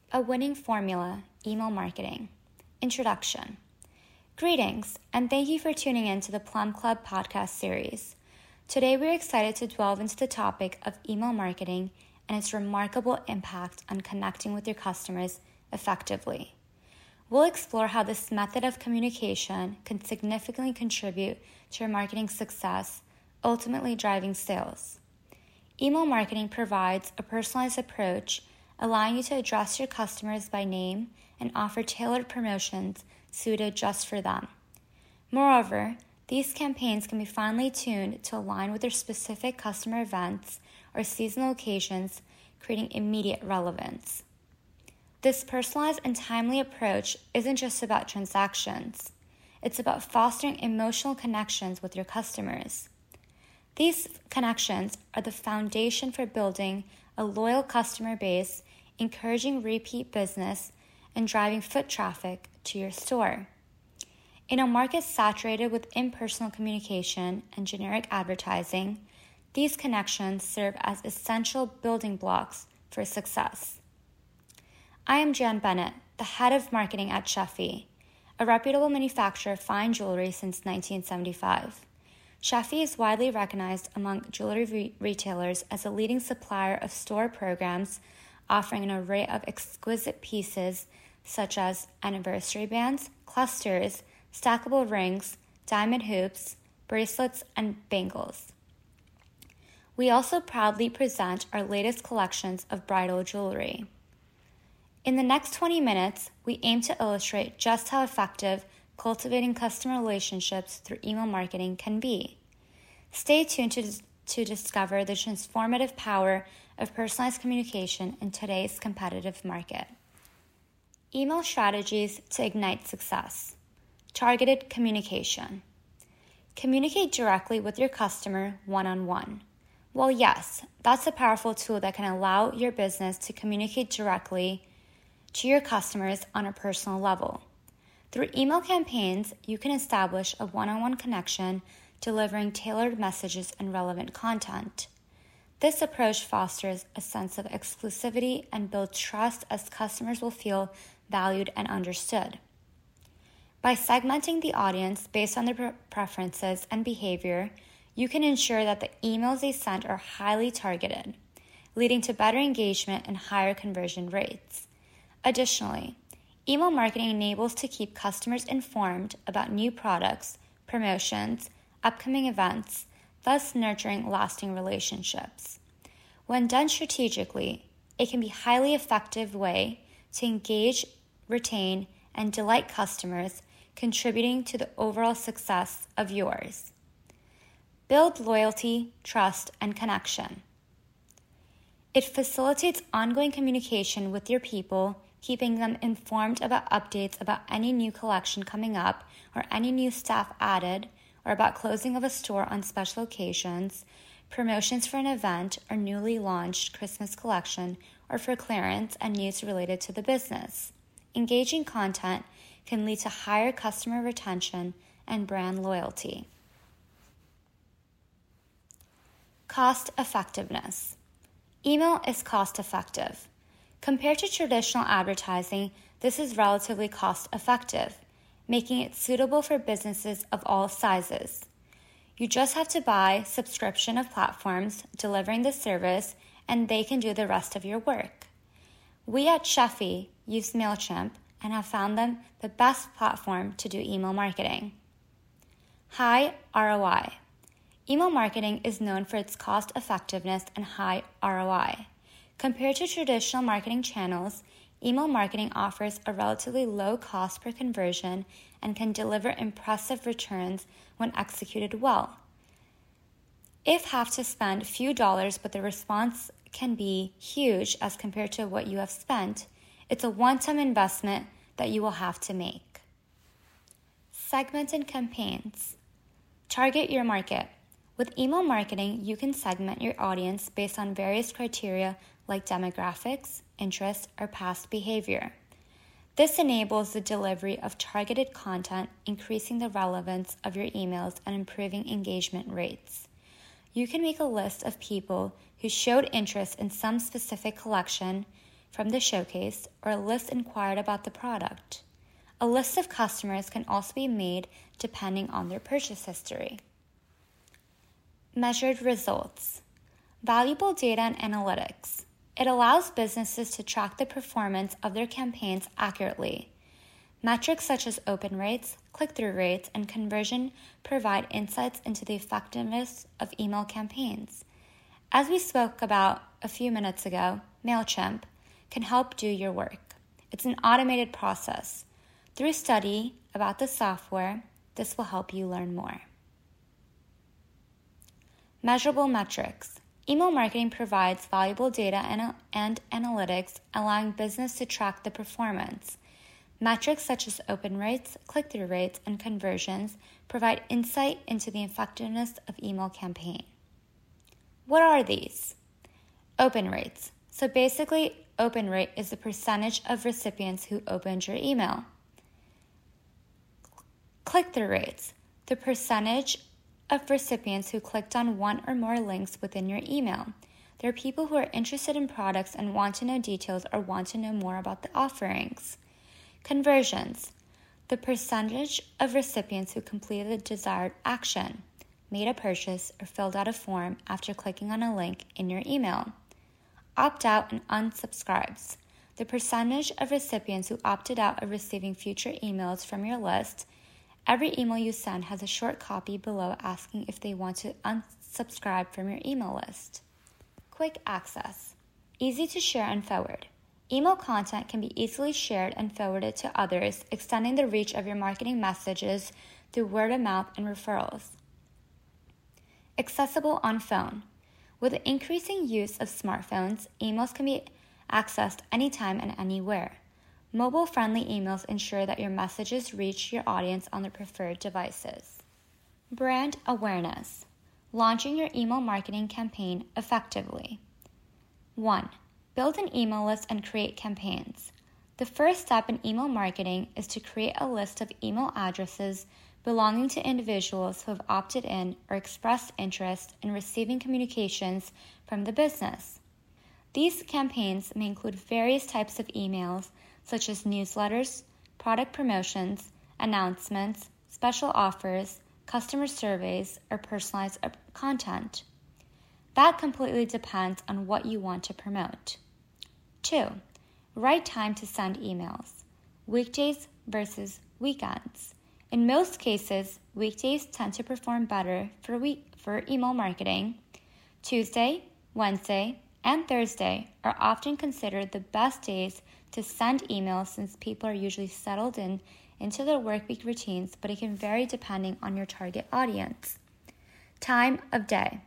A winning formula, email marketing. Introduction. Greetings, and thank you for tuning in to the Plum Club podcast series. Today we're excited to delve into the topic of email marketing and its remarkable impact on connecting with your customers effectively. We'll explore how this method of communication can significantly contribute to your marketing success, ultimately driving sales. Email marketing provides a personalized approach, allowing you to address your customers by name and offer tailored promotions suited just for them. Moreover, these campaigns can be finely tuned to align with their specific customer events or seasonal occasions, creating immediate relevance. This personalized and timely approach isn't just about transactions. It's about fostering emotional connections with your customers. These connections are the foundation for building a loyal customer base, encouraging repeat business, and driving foot traffic to your store. In a market saturated with impersonal communication and generic advertising, these connections serve as essential building blocks for success. I am Jan Bennett, the head of marketing at Sheffy, a reputable manufacturer of fine jewelry since 1975. Sheffy is widely recognized among jewelry retailers as a leading supplier of store programs, offering an array of exquisite pieces such as anniversary bands, clusters, stackable rings, diamond hoops, bracelets, and bangles. We also proudly present our latest collections of bridal jewelry. In the next 20 minutes, we aim to illustrate just how effective cultivating customer relationships through email marketing can be. Stay tuned to discover the transformative power of personalized communication in today's competitive market. Email strategies to ignite success. Targeted communication. Communicate directly with your customer one-on-one. Well, yes, that's a powerful tool that can allow your business to communicate directly to your customers on a personal level. Through email campaigns, you can establish a one-on-one connection, delivering tailored messages and relevant content. This approach fosters a sense of exclusivity and builds trust, as customers will feel valued and understood. By segmenting the audience based on their preferences and behavior, you can ensure that the emails they send are highly targeted, leading to better engagement and higher conversion rates. Additionally, email marketing enables to keep customers informed about new products, promotions, upcoming events, thus nurturing lasting relationships. When done strategically, it can be a highly effective way to engage, retain, and delight customers, contributing to the overall success of yours. Build loyalty, trust, and connection. It facilitates ongoing communication with your people, keeping them informed about updates about any new collection coming up or any new staff added, or about closing of a store on special occasions, promotions for an event or newly launched Christmas collection, or for clearance and news related to the business. Engaging content can lead to higher customer retention and brand loyalty. Cost effectiveness. Email is cost effective. Compared to traditional advertising, this is relatively cost effective, making it suitable for businesses of all sizes. You just have to buy subscription of platforms delivering the service, and they can do the rest of your work. We at Sheffy use MailChimp and have found them the best platform to do email marketing. High ROI. Email marketing is known for its cost effectiveness and high ROI. Compared to traditional marketing channels, email marketing offers a relatively low cost per conversion and can deliver impressive returns when executed well. If have to spend a few dollars but the response can be huge as compared to what you have spent, it's a one-time investment that you will have to make. Segmented campaigns. Target your market. With email marketing, you can segment your audience based on various criteria like demographics, interests, or past behavior. This enables the delivery of targeted content, increasing the relevance of your emails and improving engagement rates. You can make a list of people who showed interest in some specific collection, from the showcase, or a list inquired about the product. A list of customers can also be made depending on their purchase history. Measured results. Valuable data and analytics. It allows businesses to track the performance of their campaigns accurately. Metrics such as open rates, click-through rates, and conversion provide insights into the effectiveness of email campaigns. As we spoke about a few minutes ago, MailChimp can help do your work. It's an automated process. Through study about the software, this will help you learn more. Measurable metrics. Email marketing provides valuable data and analytics, allowing business to track the performance. Metrics such as open rates, click-through rates, and conversions provide insight into the effectiveness of email campaign. What are these? Open rates. So basically, open rate is the percentage of recipients who opened your email. Click-through rates. The percentage of recipients who clicked on one or more links within your email. There are people who are interested in products and want to know details or want to know more about the offerings. Conversions. The percentage of recipients who completed the desired action, made a purchase, or filled out a form after clicking on a link in your email. Opt-out and unsubscribes. The percentage of recipients who opted out of receiving future emails from your list. Every email you send has a short copy below asking if they want to unsubscribe from your email list. Quick access. Easy to share and forward. Email content can be easily shared and forwarded to others, extending the reach of your marketing messages through word of mouth and referrals. Accessible on phone. With the increasing use of smartphones, emails can be accessed anytime and anywhere. Mobile-friendly emails ensure that your messages reach your audience on their preferred devices. Brand awareness. Launching your email marketing campaign effectively. 1. Build an email list and create campaigns. The first step in email marketing is to create a list of email addresses belonging to individuals who have opted in or expressed interest in receiving communications from the business. These campaigns may include various types of emails, such as newsletters, product promotions, announcements, special offers, customer surveys, or personalized content. That completely depends on what you want to promote. 2. Right time to send emails. Weekdays versus weekends. In most cases, weekdays tend to perform better for email marketing. Tuesday, Wednesday, and Thursday are often considered the best days to send emails since people are usually settled into their workweek routines, but it can vary depending on your target audience. Time of day.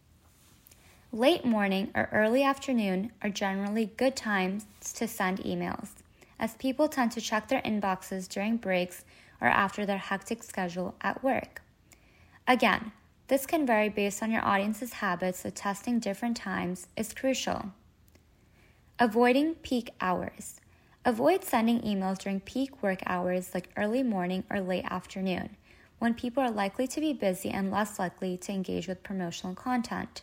Late morning or early afternoon are generally good times to send emails, as people tend to check their inboxes during breaks or after their hectic schedule at work. Again, this can vary based on your audience's habits, so testing different times is crucial. Avoiding peak hours. Avoid sending emails during peak work hours like early morning or late afternoon, when people are likely to be busy and less likely to engage with promotional content.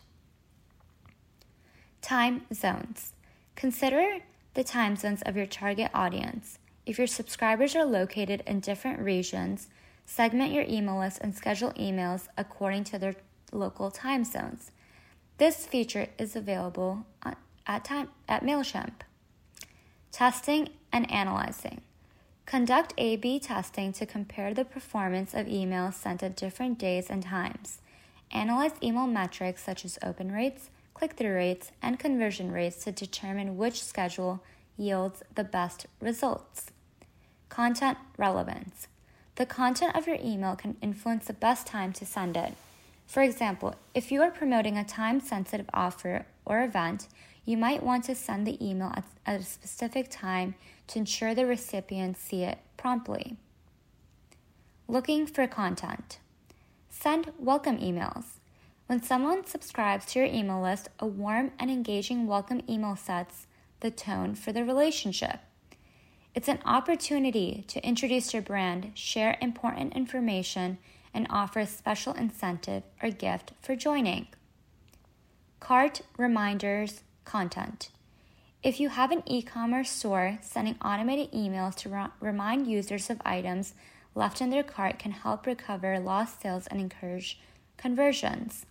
Time zones. Consider the time zones of your target audience. If your subscribers are located in different regions, segment your email list and schedule emails according to their local time zones. This feature is available at MailChimp. Testing and analyzing. Conduct A/B testing to compare the performance of emails sent at different days and times. Analyze email metrics such as open rates, click-through rates, and conversion rates to determine which schedule yields the best results. Content relevance. The content of your email can influence the best time to send it. For example, if you are promoting a time-sensitive offer or event, you might want to send the email at a specific time to ensure the recipients see it promptly. Looking for content. Send welcome emails. When someone subscribes to your email list, a warm and engaging welcome email sets the tone for the relationship. It's an opportunity to introduce your brand, share important information, and offer a special incentive or gift for joining. Cart reminders content. If you have an e-commerce store, sending automated emails to remind users of items left in their cart can help recover lost sales and encourage conversions.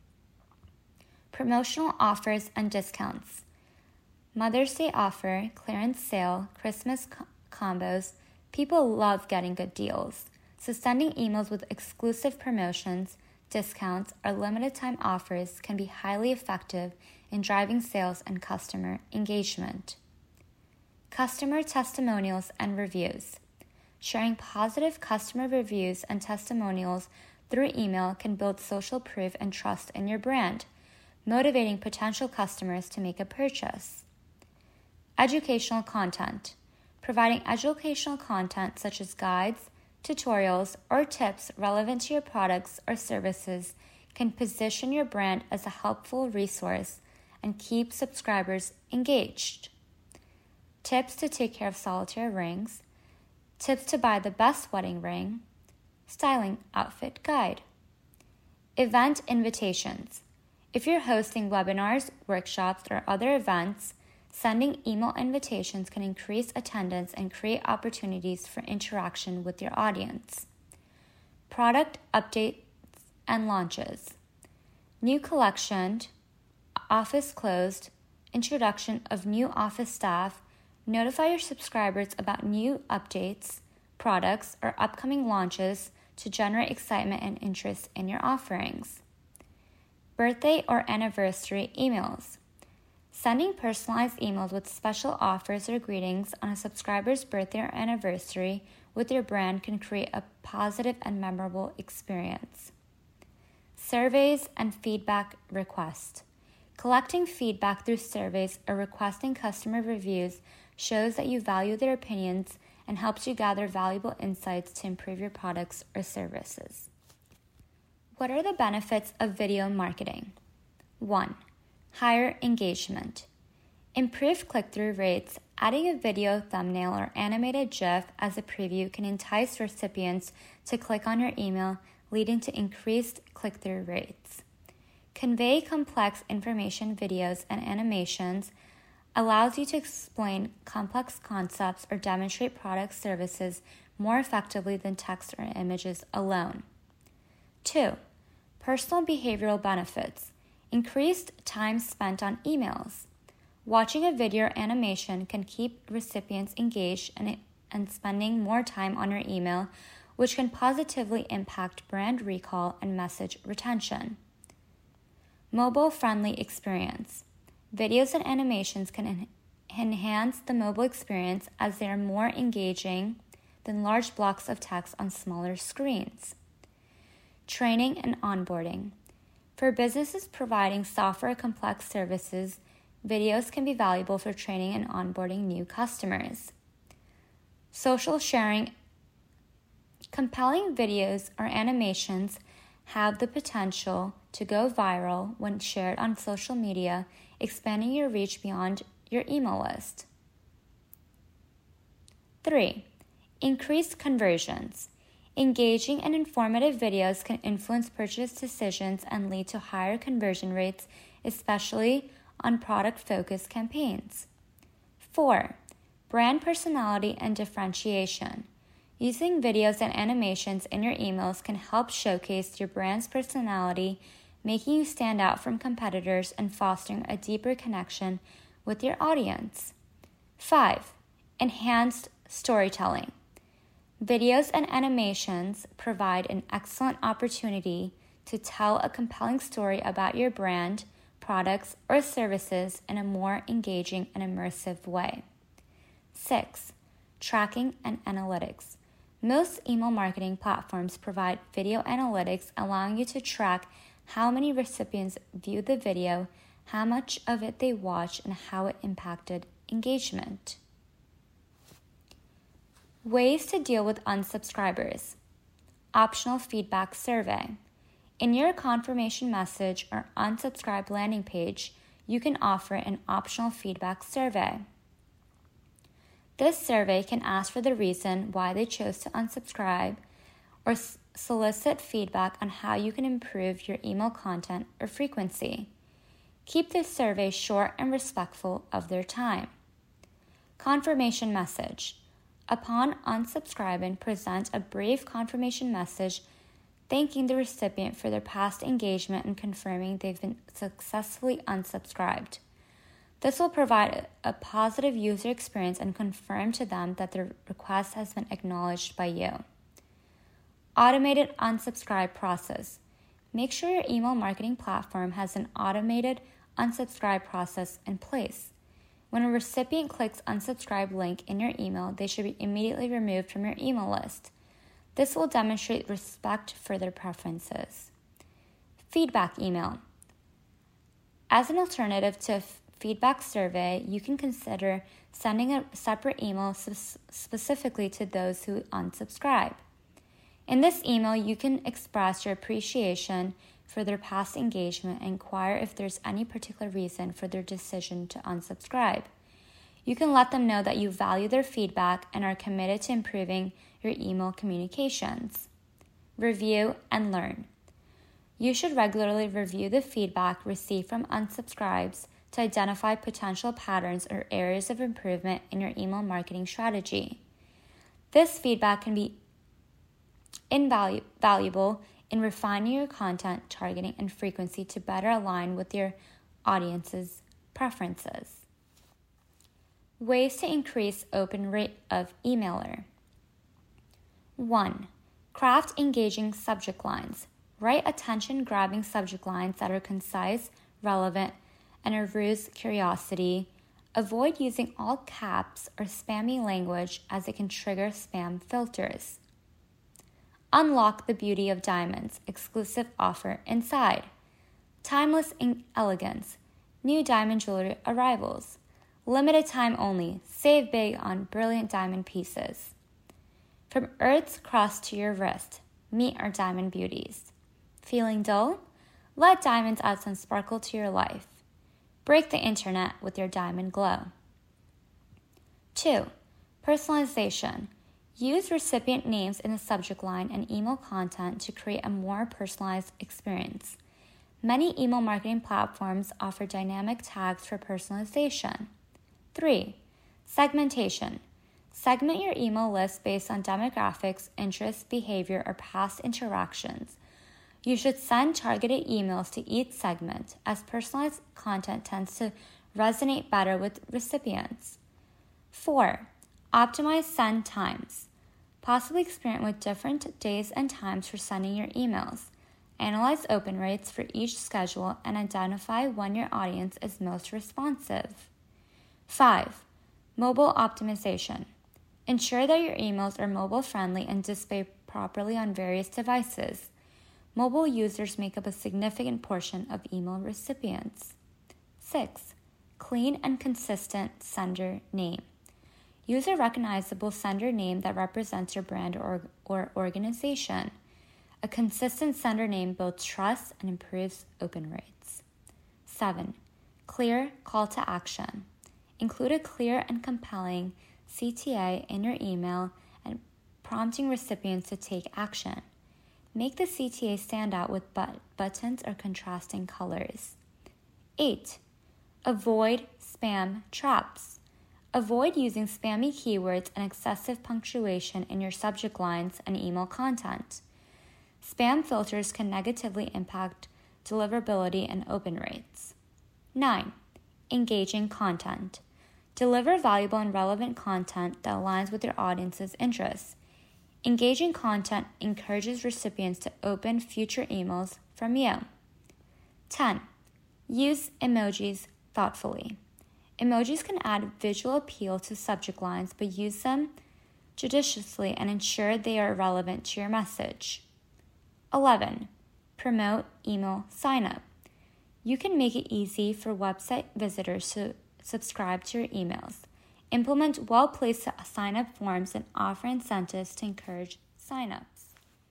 Promotional offers and discounts. Mother's Day offer, clearance sale, Christmas combos. People love getting good deals. So sending emails with exclusive promotions, discounts, or limited time offers can be highly effective in driving sales and customer engagement. Customer testimonials and reviews. Sharing positive customer reviews and testimonials through email can build social proof and trust in your brand, motivating potential customers to make a purchase. Educational content. Providing educational content such as guides, tutorials, or tips relevant to your products or services can position your brand as a helpful resource and keep subscribers engaged. Tips to take care of solitaire rings. Tips to buy the best wedding ring. Styling outfit guide. Event invitations. If you're hosting webinars, workshops, or other events, sending email invitations can increase attendance and create opportunities for interaction with your audience. Product updates and launches. New collection, office closed, introduction of new office staff. Notify your subscribers about new updates, products, or upcoming launches to generate excitement and interest in your offerings. Birthday or anniversary emails. Sending personalized emails with special offers or greetings on a subscriber's birthday or anniversary with your brand can create a positive and memorable experience. Surveys and feedback requests. Collecting feedback through surveys or requesting customer reviews shows that you value their opinions and helps you gather valuable insights to improve your products or services. What are the benefits of video marketing? 1. Higher engagement. Improved click-through rates. Adding a video, thumbnail, or animated GIF as a preview can entice recipients to click on your email, leading to increased click-through rates. Convey complex information. Videos and animations allows you to explain complex concepts or demonstrate product services more effectively than text or images alone. 2. Personal behavioral benefits. Increased time spent on emails. Watching a video or animation can keep recipients engaged and spending more time on your email, which can positively impact brand recall and message retention. Mobile-friendly experience. Videos and animations can enhance the mobile experience as they are more engaging than large blocks of text on smaller screens. Training and onboarding. For businesses providing software or complex services, videos can be valuable for training and onboarding new customers. Social sharing. Compelling videos or animations have the potential to go viral when shared on social media, expanding your reach beyond your email list. 3. Increased conversions. Engaging and informative videos can influence purchase decisions and lead to higher conversion rates, especially on product-focused campaigns. 4. Brand personality and differentiation. Using videos and animations in your emails can help showcase your brand's personality, making you stand out from competitors and fostering a deeper connection with your audience. 5. Enhanced storytelling. Videos and animations provide an excellent opportunity to tell a compelling story about your brand, products, or services in a more engaging and immersive way. 6. Tracking and analytics. Most email marketing platforms provide video analytics, allowing you to track how many recipients viewed the video, how much of it they watched, and how it impacted engagement. Ways to deal with unsubscribers. Optional feedback survey. In your confirmation message or unsubscribe landing page, you can offer an optional feedback survey. This survey can ask for the reason why they chose to unsubscribe or solicit feedback on how you can improve your email content or frequency. Keep the survey short and respectful of their time. Confirmation message. Upon unsubscribing, present a brief confirmation message thanking the recipient for their past engagement and confirming they've been successfully unsubscribed. This will provide a positive user experience and confirm to them that their request has been acknowledged by you. Automated unsubscribe process. Make sure your email marketing platform has an automated unsubscribe process in place. When a recipient clicks unsubscribe link in your email, they should be immediately removed from your email list. This will demonstrate respect for their preferences. Feedback email. As an alternative to feedback survey, you can consider sending a separate email specifically to those who unsubscribe. In this email, you can express your appreciation for their past engagement and inquire if there's any particular reason for their decision to unsubscribe. You can let them know that you value their feedback and are committed to improving your email communications. Review and learn. You should regularly review the feedback received from unsubscribes to identify potential patterns or areas of improvement in your email marketing strategy. This feedback can be invaluable in refining your content, targeting, and frequency to better align with your audience's preferences. Ways to increase open rate of emailer. 1. Craft engaging subject lines. Write attention-grabbing subject lines that are concise, relevant, and arouse curiosity. Avoid using all caps or spammy language as it can trigger spam filters. Unlock the beauty of diamonds. Exclusive offer inside. Timeless elegance. New diamond jewelry arrivals. Limited time only. Save big on brilliant diamond pieces. From Earth's crust to your wrist, meet our diamond beauties. Feeling dull? Let diamonds add some sparkle to your life. Break the internet with your diamond glow. 2. Personalization. Use recipient names in the subject line and email content to create a more personalized experience. Many email marketing platforms offer dynamic tags for personalization. 3. Segmentation. Segment your email list based on demographics, interests, behavior, or past interactions. You should send targeted emails to each segment, as personalized content tends to resonate better with recipients. 4. Optimize send times. Possibly experiment with different days and times for sending your emails. Analyze open rates for each schedule and identify when your audience is most responsive. 5. Mobile optimization. Ensure that your emails are mobile-friendly and display properly on various devices. Mobile users make up a significant portion of email recipients. 6. Clean and consistent sender name. Use a recognizable sender name that represents your brand or organization. A consistent sender name builds trust and improves open rates. 7. Clear call to action. Include a clear and compelling CTA in your email and prompting recipients to take action. Make the CTA stand out with buttons or contrasting colors. 8. Avoid spam traps. Avoid using spammy keywords and excessive punctuation in your subject lines and email content. Spam filters can negatively impact deliverability and open rates. 9. Engaging content. Deliver valuable and relevant content that aligns with your audience's interests. Engaging content encourages recipients to open future emails from you. 10. Use emojis thoughtfully. Emojis can add visual appeal to subject lines, but use them judiciously and ensure they are relevant to your message. 11. Promote email sign-up. You can make it easy for website visitors to subscribe to your emails. Implement well-placed sign-up forms and offer incentives to encourage sign-ups.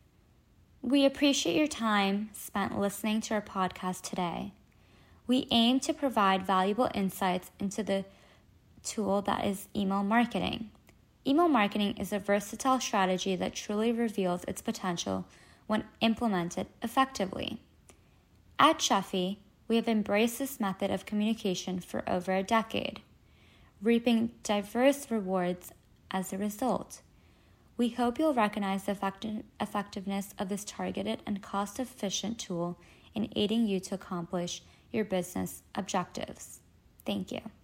We appreciate your time spent listening to our podcast today. We aim to provide valuable insights into the tool that is email marketing. Email marketing is a versatile strategy that truly reveals its potential when implemented effectively. At Sheffy, We have embraced this method of communication for over a decade, reaping diverse rewards as a result. We hope you'll recognize the effectiveness of this targeted and cost-efficient tool in aiding you to accomplish your business objectives. Thank you.